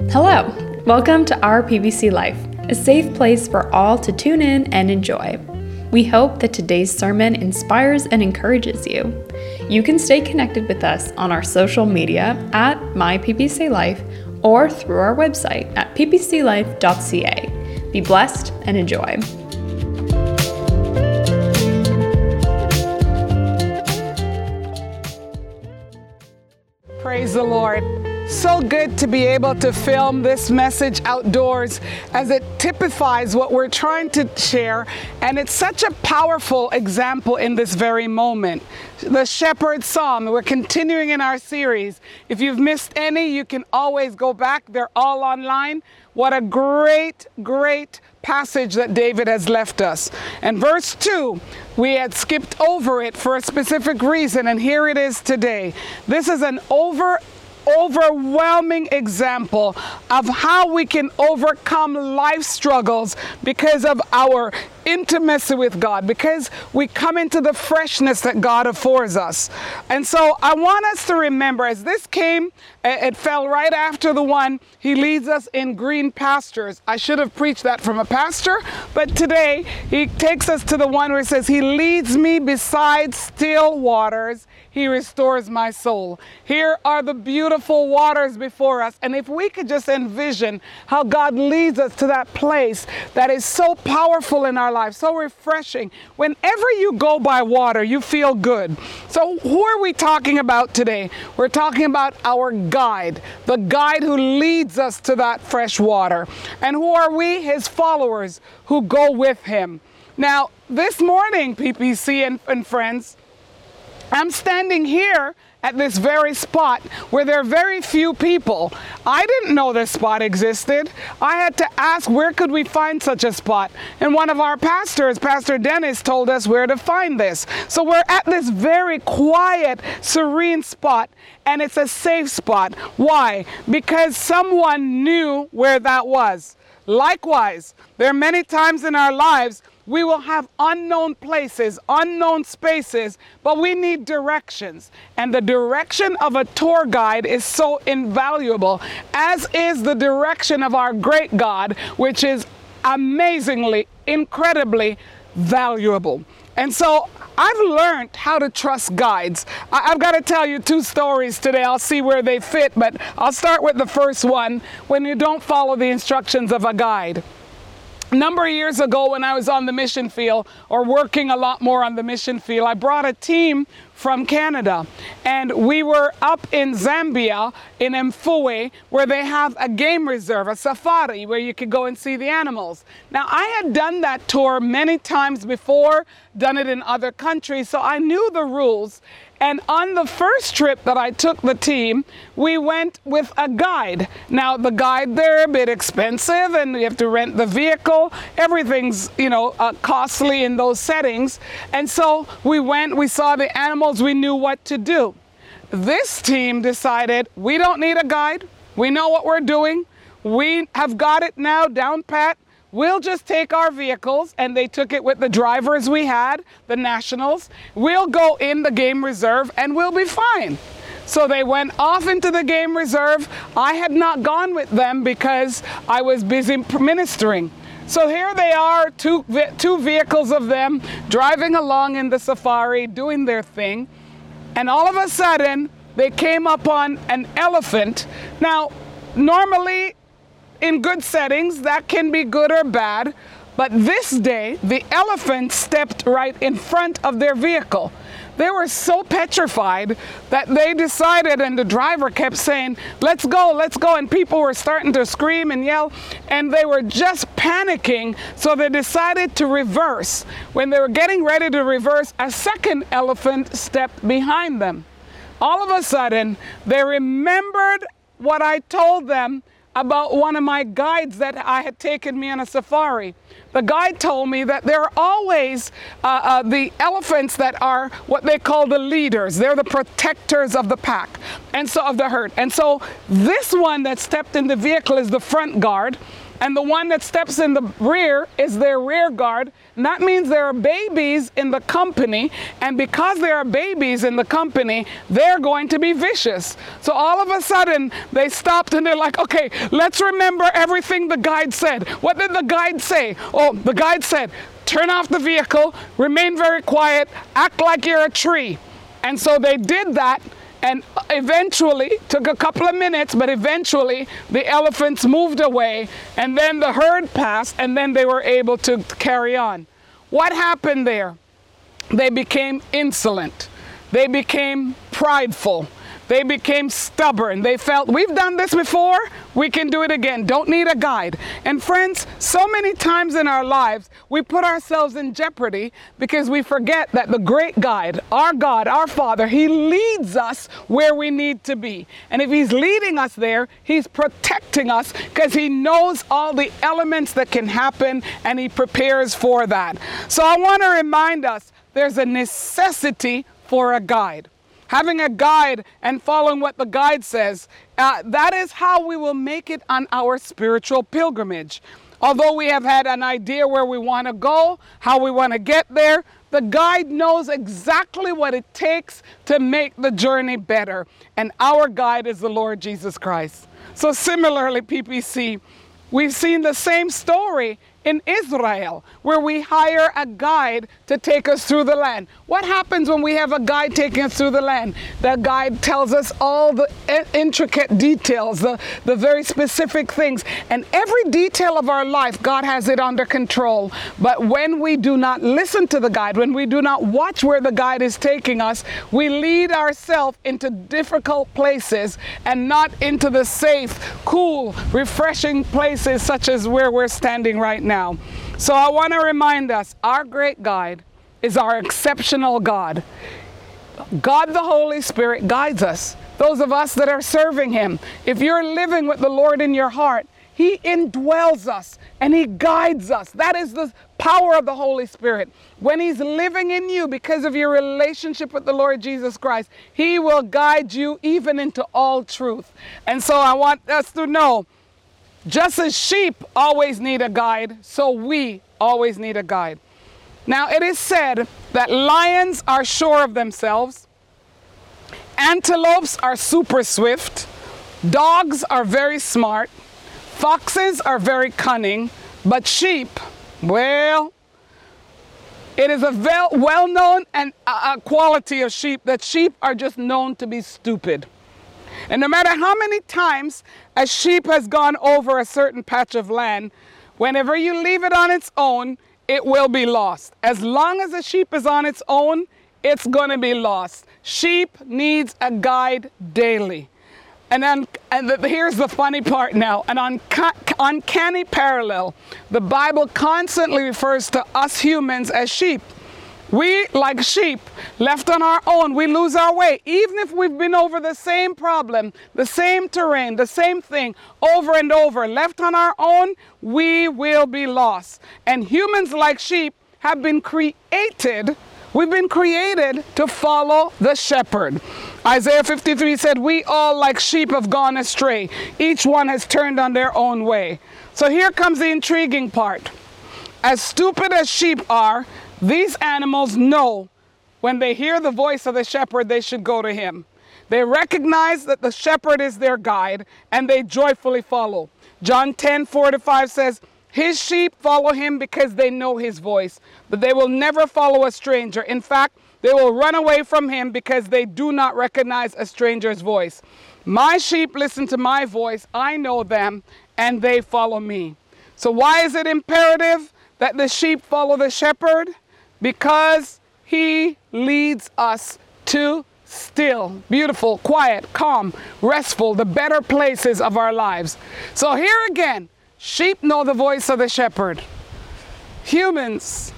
Hello, welcome to Our PBC Life, a safe place for all to tune in and enjoy. We hope that today's sermon inspires and encourages you. You can stay connected with us on our social media at MyPBCLife or through our website at ppclife.ca. Be blessed and enjoy. Praise the Lord. So good to be able to film this message outdoors as it typifies what we're trying to share, and it's such a powerful example in this very moment. The Shepherd Psalm, we're continuing in our series. If you've missed any, you can always go back. They're all online. What a great passage that David has left us. And verse 2, we had skipped over it for a specific reason, and here it is today. This is an overwhelming example of how we can overcome life struggles because of our intimacy with God, because we come into the freshness that God affords us. And so I want us to remember, as this came, it fell right after the one, He leads us in green pastures. I should have preached that from a pastor, but today He takes us to the one where it says, He leads me beside still waters. He restores my soul. Here are the beautiful waters before us. And if we could just envision how God leads us to that place that is so powerful in our life, so refreshing. Whenever you go by water, you feel good. So who are we talking about today? We're talking about our guide, the guide who leads us to that fresh water. And who are we? His followers who go with Him. Now, this morning, PPC and friends, I'm standing here at this very spot where there are very few people. I didn't know this spot existed. I had to ask, where could we find such a spot? And one of our pastors, Pastor Dennis, told us where to find this. So we're at this very quiet, serene spot, and it's a safe spot. Why? Because someone knew where that was. Likewise, there are many times in our lives we will have unknown places, unknown spaces, but we need directions. And the direction of a tour guide is so invaluable, as is the direction of our great God, which is amazingly, incredibly valuable. And so I've learned how to trust guides. I've got to tell you two stories today. I'll see where they fit, but I'll start with the first one, when you don't follow the instructions of a guide. A number of years ago, when I was on the mission field, or working a lot more on the mission field, I brought a team from Canada, and we were up in Zambia, in Mfue, where they have a game reserve, a safari, where you could go and see the animals. Now, I had done that tour many times before, done it in other countries, so I knew the rules. And on the first trip that I took the team, we went with a guide. Now, the guide, they're a bit expensive, and you have to rent the vehicle. Everything's, costly in those settings. And so we went, we saw the animals, we knew what to do. This team decided, we don't need a guide. We know what we're doing. We have got it now down pat. We'll just take our vehicles, and they took it with the drivers we had, the nationals. We'll go in the game reserve and we'll be fine. So they went off into the game reserve. I had not gone with them because I was busy ministering. So here they are, two vehicles of them driving along in the safari, doing their thing. And all of a sudden, they came upon an elephant. Now, normally, in good settings, that can be good or bad, but this day, the elephant stepped right in front of their vehicle. They were so petrified that they decided, and the driver kept saying, let's go, and people were starting to scream and yell, and they were just panicking, so they decided to reverse. When they were getting ready to reverse, a second elephant stepped behind them. All of a sudden, they remembered what I told them about one of my guides that I had taken me on a safari. The guide told me that there are always the elephants that are what they call the leaders. They're the protectors of the pack, and so of the herd. And so this one that stepped in the vehicle is the front guard. and the one that steps in the rear is their rear guard. And that means there are babies in the company, and because there are babies in the company, they're going to be vicious. So all of a sudden, they stopped and they're like, okay, let's remember everything the guide said. What did the guide say? Oh, the guide said, turn off the vehicle, remain very quiet, act like you're a tree. And so they did that. And eventually, took a couple of minutes, but eventually the elephants moved away, and then the herd passed, and then they were able to carry on. What happened there? They became insolent. They became prideful. They became stubborn. They felt, we've done this before, we can do it again. Don't need a guide. And friends, so many times in our lives, we put ourselves in jeopardy because we forget that the great guide, our God, our Father, He leads us where we need to be. And if He's leading us there, He's protecting us because He knows all the elements that can happen, and He prepares for that. So I want to remind us, there's a necessity for a guide. Having a guide and following what the guide says, that is how we will make it on our spiritual pilgrimage. Although we have had an idea where we want to go, how we want to get there, the guide knows exactly what it takes to make the journey better. And our guide is the Lord Jesus Christ. So similarly, PPC, we've seen the same story in Israel, where we hire a guide to take us through the land. What happens when we have a guide taking us through the land? The guide tells us all the intricate details, the very specific things. And every detail of our life, God has it under control. But when we do not listen to the guide, when we do not watch where the guide is taking us, we lead ourselves into difficult places and not into the safe, cool, refreshing places such as where we're standing right now. So I want to remind us, our great guide is our exceptional God. God the Holy Spirit guides us. Those of us that are serving Him, if you're living with the Lord in your heart, He indwells us and He guides us. That is the power of the Holy Spirit. When He's living in you because of your relationship with the Lord Jesus Christ, He will guide you even into all truth. And so I want us to know, just as sheep always need a guide, so we always need a guide. Now, it is said that lions are sure of themselves, antelopes are super swift, dogs are very smart, foxes are very cunning, but sheep, well, it is a well-known and a quality of sheep that sheep are just known to be stupid. And no matter how many times a sheep has gone over a certain patch of land, whenever you leave it on its own, it will be lost. As long as a sheep is on its own, it's going to be lost. Sheep needs a guide daily. Here's the funny part now, an uncanny parallel. The Bible constantly refers to us humans as sheep. We, like sheep, left on our own, we lose our way. Even if we've been over the same problem, the same terrain, the same thing, over and over, left on our own, we will be lost. And humans, like sheep, have been created, we've been created to follow the shepherd. Isaiah 53 said, we all like sheep have gone astray. Each one has turned on their own way. So here comes the intriguing part. As stupid as sheep are, these animals know when they hear the voice of the shepherd, they should go to him. They recognize that the shepherd is their guide, and they joyfully follow. John 10:4-5 says, his sheep follow him because they know his voice, but they will never follow a stranger. In fact, they will run away from him because they do not recognize a stranger's voice. My sheep listen to my voice. I know them, and they follow me. So why is it imperative that the sheep follow the shepherd? Because he leads us to still, beautiful, quiet, calm, restful, the better places of our lives. So here again, sheep know the voice of the shepherd. Humans,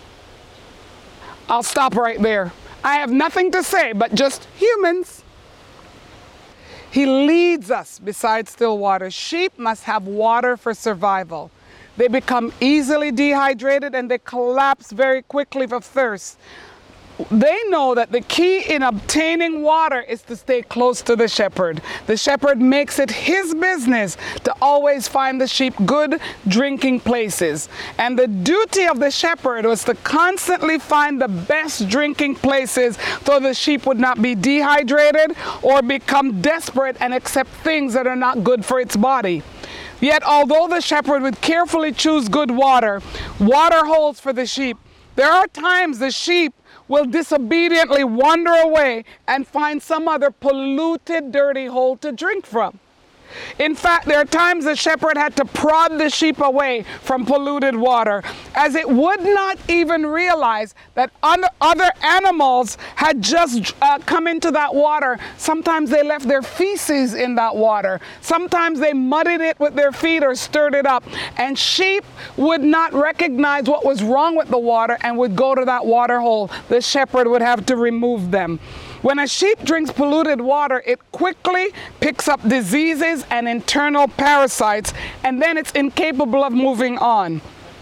I'll stop right there. I have nothing to say, but just humans. He leads us beside still waters. Sheep must have water for survival. They become easily dehydrated and they collapse very quickly of thirst. they know that the key in obtaining water is to stay close to the shepherd. The shepherd makes it his business to always find the sheep good drinking places. And the duty of the shepherd was to constantly find the best drinking places so the sheep would not be dehydrated or become desperate and accept things that are not good for its body. Yet, although the shepherd would carefully choose good water holes for the sheep, there are times the sheep will disobediently wander away and find some other polluted, dirty hole to drink from. In fact, there are times the shepherd had to prod the sheep away from polluted water, as it would not even realize that other animals had just come into that water. Sometimes they left their feces in that water. Sometimes they muddied it with their feet or stirred it up. And sheep would not recognize what was wrong with the water and would go to that water hole. The shepherd would have to remove them. When a sheep drinks polluted water, it quickly picks up diseases and internal parasites, and then it's incapable of moving on.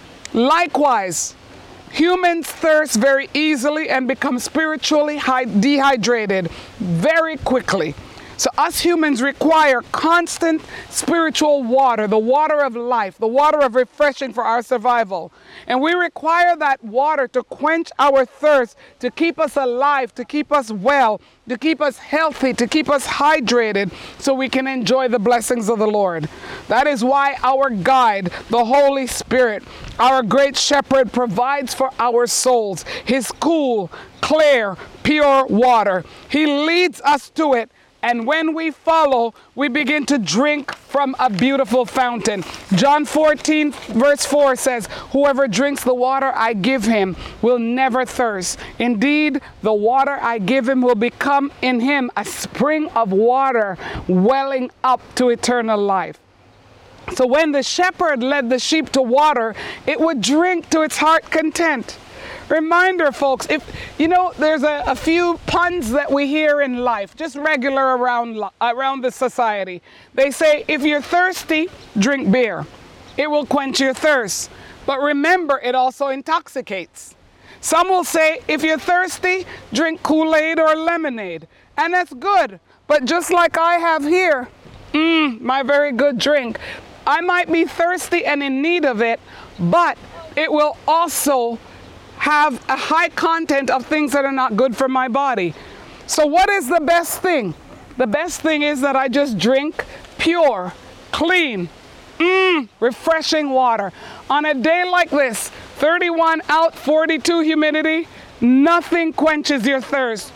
Likewise, humans thirst very easily and become spiritually dehydrated very quickly. So us humans require constant spiritual water, the water of life, the water of refreshing for our survival. And we require that water to quench our thirst, to keep us alive, to keep us well, to keep us healthy, to keep us hydrated so we can enjoy the blessings of the Lord. That is why our guide, the Holy Spirit, our great shepherd, provides for our souls his cool, clear, pure water. He leads us to it. And when we follow, we begin to drink from a beautiful fountain. John 14, verse 4 says, "Whoever drinks the water I give him will never thirst. Indeed, the water I give him will become in him a spring of water welling up to eternal life." So when the shepherd led the sheep to water, it would drink to its heart content. Reminder, folks, if you know, there's a few puns that we hear in life, just regular around the society. They say, if you're thirsty, drink beer. It will quench your thirst. But remember, it also intoxicates. Some will say, if you're thirsty, drink Kool-Aid or lemonade. And that's good. But just like I have here, my very good drink, I might be thirsty and in need of it, but it will also have a high content of things that are not good for my body. So what is the best thing? The best thing is that I just drink pure, clean, refreshing water. On a day like this, 31 out, 42 humidity, nothing quenches your thirst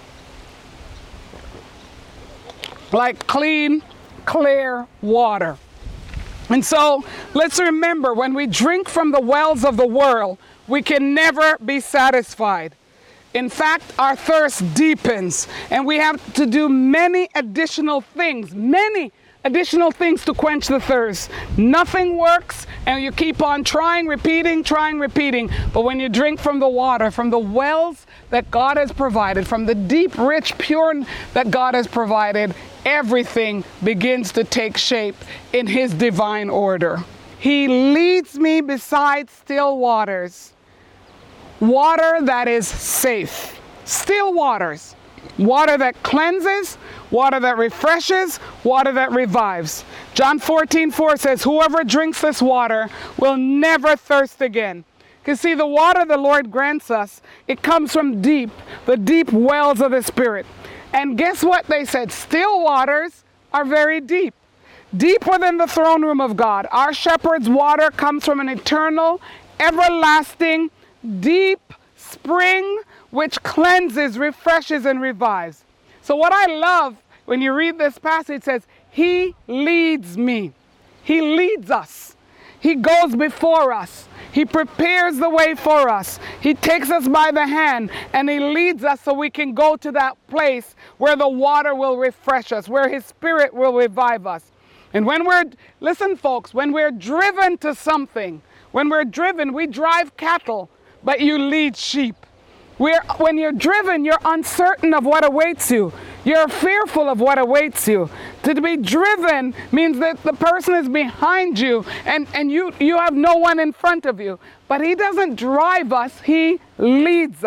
like clean, clear water. And so let's remember, when we drink from the wells of the world, we can never be satisfied. In fact, our thirst deepens, and we have to do many additional things to quench the thirst. Nothing works, and you keep on trying, repeating. But when you drink from the water, from the wells that God has provided, from the deep, rich, pure that God has provided, everything begins to take shape in his divine order. He leads me beside still waters. Water that is safe. Still waters. Water that cleanses, water that refreshes, water that revives. John 14:4 says, "Whoever drinks this water will never thirst again." Because see, the water the Lord grants us, it comes from deep, the deep wells of the Spirit. And guess what they said? Still waters are very deep. Deeper than the throne room of God. Our shepherd's water comes from an eternal, everlasting, deep spring which cleanses, refreshes, and revives. So what I love when you read this passage, it says, he leads me. He leads us. He goes before us. He prepares the way for us. He takes us by the hand and he leads us so we can go to that place where the water will refresh us, where his Spirit will revive us. And listen folks, when we're driven to something, when we're driven, we drive cattle, but you lead sheep. When you're driven, you're uncertain of what awaits you. You're fearful of what awaits you. To be driven means that the person is behind you and you have no one in front of you. But he doesn't drive us, he leads us.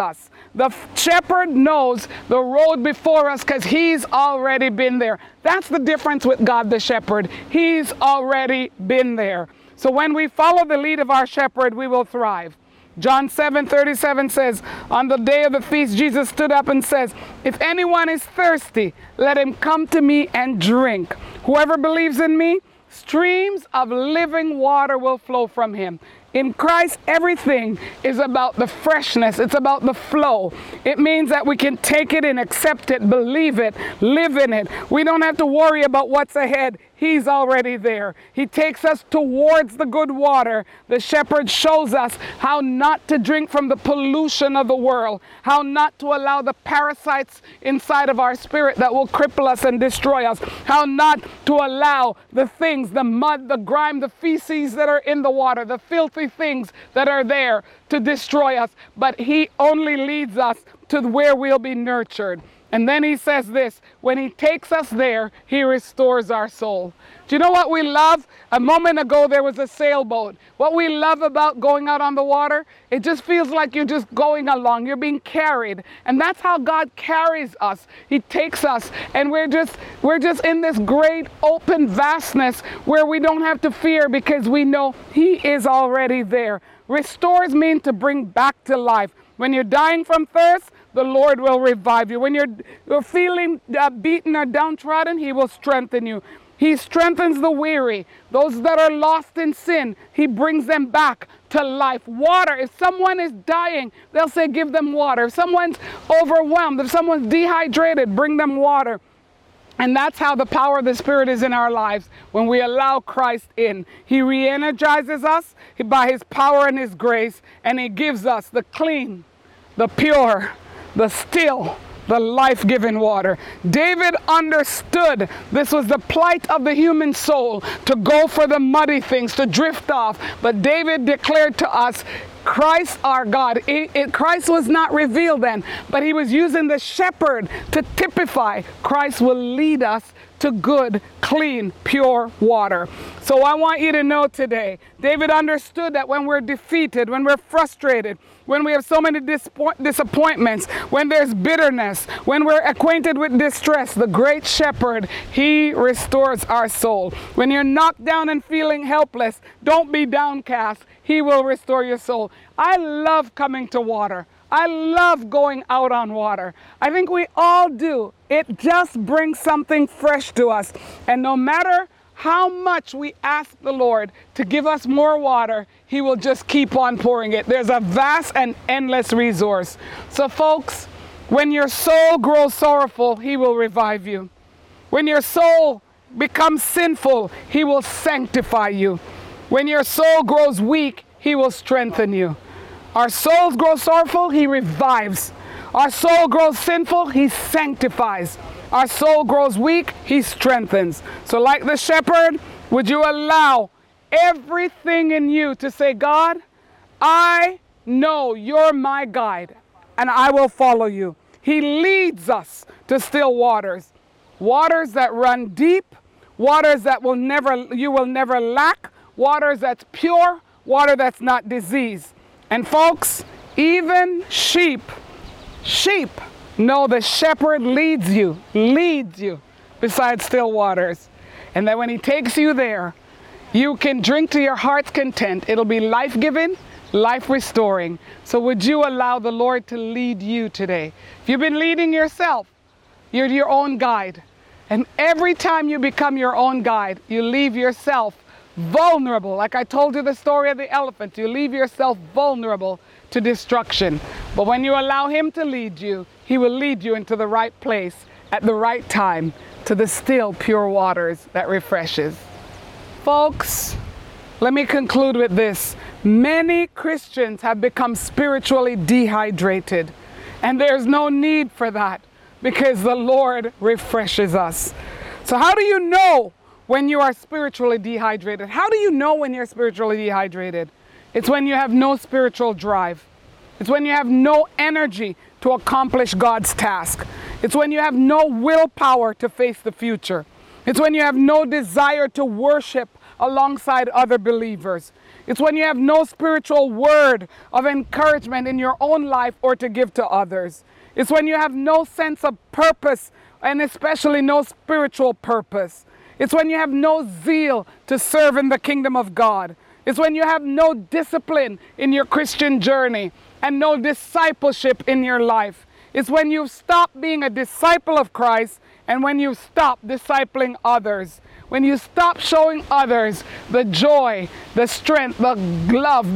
The shepherd knows the road before us because he's already been there. That's the difference with God the shepherd. He's already been there. So when we follow the lead of our shepherd, we will thrive. John 7:37 says, on the day of the feast, Jesus stood up and says, if anyone is thirsty, let him come to me and drink. Whoever believes in me, streams of living water will flow from him. In Christ, everything is about the freshness. It's about the flow. It means that we can take it and accept it, believe it, live in it. We don't have to worry about what's ahead. He's already there. He takes us towards the good water. The shepherd shows us how not to drink from the pollution of the world, how not to allow the parasites inside of our spirit that will cripple us and destroy us, how not to allow the things, the mud, the grime, the feces that are in the water, the filthy things that are there to destroy us. But he only leads us to where we'll be nurtured. And then he says this, when he takes us there, he restores our soul. Do you know what we love? A moment ago, there was a sailboat. What we love about going out on the water, it just feels like you're just going along. You're being carried. And that's how God carries us. He takes us, and we're just in this great open vastness where we don't have to fear because we know he is already there. Restores mean to bring back to life. When you're dying from thirst, the Lord will revive you. When you're feeling beaten or downtrodden, he will strengthen you. He strengthens the weary. Those that are lost in sin, he brings them back to life. Water. If someone is dying, they'll say, give them water. If someone's overwhelmed, if someone's dehydrated, bring them water. And that's how the power of the Spirit is in our lives when we allow Christ in. He re-energizes us by his power and his grace, and he gives us the clean, the pure, the still, the life-giving water. David understood this was the plight of the human soul, to go for the muddy things, to drift off. But David declared to us, Christ our God. Christ was not revealed then, but he was using the shepherd to typify Christ will lead us to good, clean, pure water. So I want you to know today, David understood that when we're defeated, when we're frustrated, when we have so many disappointments, when there's bitterness, when we're acquainted with distress, the great shepherd, he restores our soul. When you're knocked down and feeling helpless, don't be downcast. He will restore your soul. I love coming to water. I love going out on water. I think we all do. It just brings something fresh to us. And no matter how much we ask the Lord to give us more water, he will just keep on pouring it. There's a vast and endless resource. So folks, when your soul grows sorrowful, he will revive you. When your soul becomes sinful, he will sanctify you. When your soul grows weak, he will strengthen you. Our souls grow sorrowful, he revives. Our soul grows sinful, he sanctifies. Our soul grows weak, he strengthens. So like the shepherd, would you allow everything in you to say, God, I know you're my guide, and I will follow you. He leads us to still waters, waters that run deep, waters that you will never lack, waters that's pure, water that's not diseased. And folks, even sheep know the shepherd leads you beside still waters. And that when he takes you there, you can drink to your heart's content. It'll be life-giving, life-restoring. So would you allow the Lord to lead you today? If you've been leading yourself, you're your own guide. And every time you become your own guide, you leave yourself vulnerable. Like I told you the story of the elephant, you leave yourself vulnerable to destruction. But when you allow him to lead you, he will lead you into the right place at the right time, to the still pure waters that refreshes. Folks, let me conclude with this. Many Christians have become spiritually dehydrated, and there's no need for that because the Lord refreshes us. So how do you know when you are spiritually dehydrated? How do you know when you're spiritually dehydrated? It's when you have no spiritual drive. It's when you have no energy to accomplish God's task. It's when you have no willpower to face the future. It's when you have no desire to worship alongside other believers. It's when you have no spiritual word of encouragement in your own life or to give to others. It's when you have no sense of purpose, and especially no spiritual purpose. It's when you have no zeal to serve in the kingdom of God. It's when you have no discipline in your Christian journey and no discipleship in your life. It's when you stop being a disciple of Christ and when you stop discipling others. When you stop showing others the joy, the strength, the love,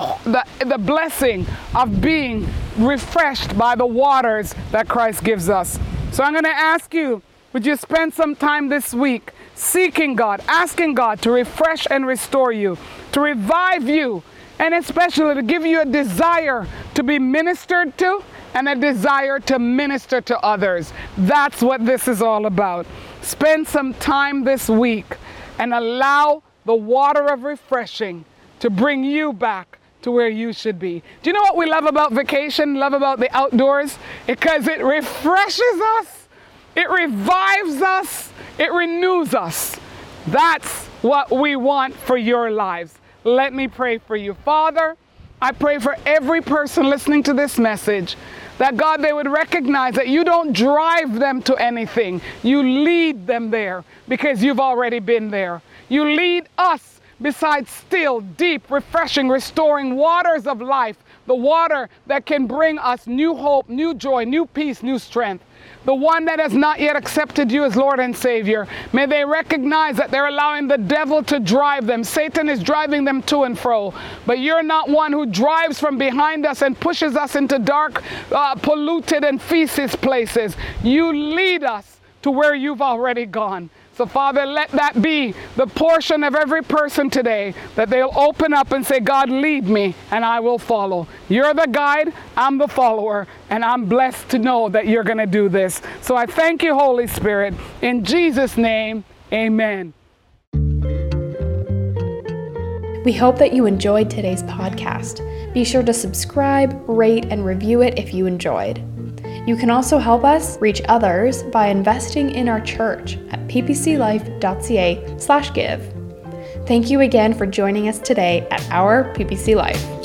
the blessing of being refreshed by the waters that Christ gives us. So I'm going to ask you, would you spend some time this week seeking God, asking God to refresh and restore you, to revive you, and especially to give you a desire to be ministered to and a desire to minister to others. That's what this is all about. Spend some time this week and allow the water of refreshing to bring you back to where you should be. Do you know what we love about vacation, love about the outdoors? Because it refreshes us, it revives us, it renews us. That's what we want for your lives. Let me pray for you. Father, I pray for every person listening to this message, that God, they would recognize that you don't drive them to anything. You lead them there because you've already been there. You lead us beside still, deep, refreshing, restoring waters of life, the water that can bring us new hope, new joy, new peace, new strength. The one that has not yet accepted you as Lord and Savior, may they recognize that they're allowing the devil to drive them. Satan is driving them to and fro. But you're not one who drives from behind us and pushes us into dark, polluted and feces places. You lead us to where you've already gone. So Father, let that be the portion of every person today, that they'll open up and say, God, lead me and I will follow. You're the guide, I'm the follower, and I'm blessed to know that you're going to do this. So I thank you, Holy Spirit. In Jesus' name, amen. We hope that you enjoyed today's podcast. Be sure to subscribe, rate, and review it if you enjoyed. You can also help us reach others by investing in our church at ppclife.ca/give. Thank you again for joining us today at Our PPC Life.